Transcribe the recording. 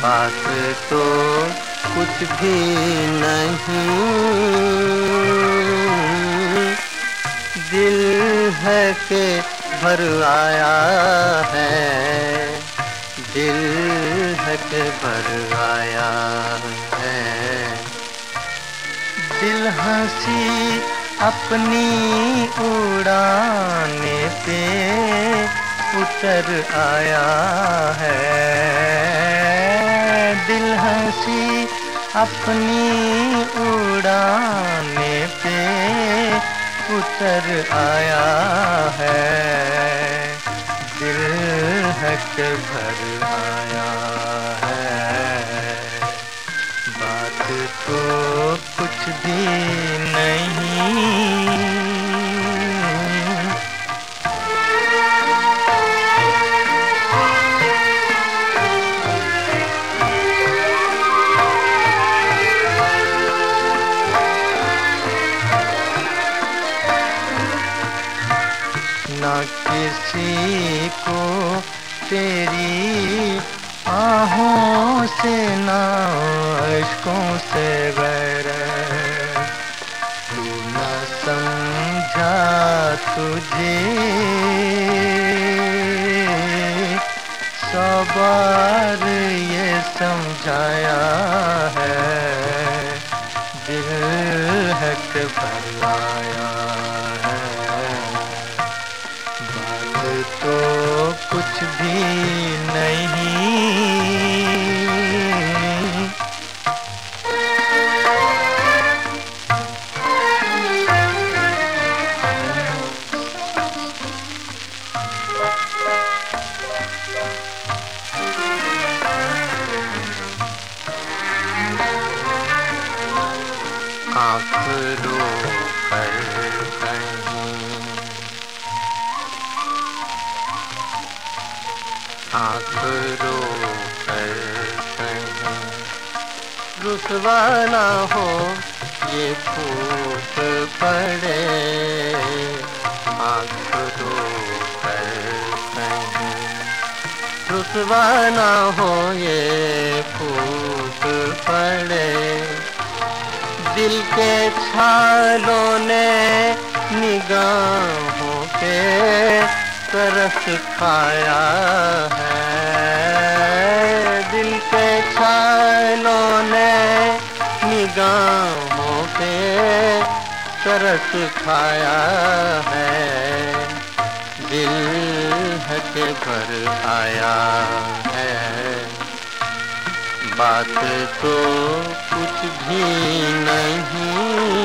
बात तो कुछ भी नहीं, दिल है के भर आया है, दिल है के भर आया है। दिल हंसी अपनी उड़ाने पे उतर आया है, दिल हंसी अपनी उड़ाने पे उतर आया है, दिल है के भर आया है। बात तो कुछ भी नहीं, ना किसी को तेरी आहों से, ना इश्कों से बैर, तू न समझा तुझे 100 बार ये समझाया है, दिल है के भर आया है। बात तो कुछ भी नहीं, आँख रो कर कहीं, आँख रो कर कहीं, रुसवा ना हो ये फूट पड़े, आँख रो कर कहीं, रुसवा ना हो ये फूट पड़े। दिल के छालों ने निगाहों के तरस खाया है, दिल के छालों ने निगाहों के तरस खाया है, दिल है के भर आया है। बात तो कुछ भी नहीं,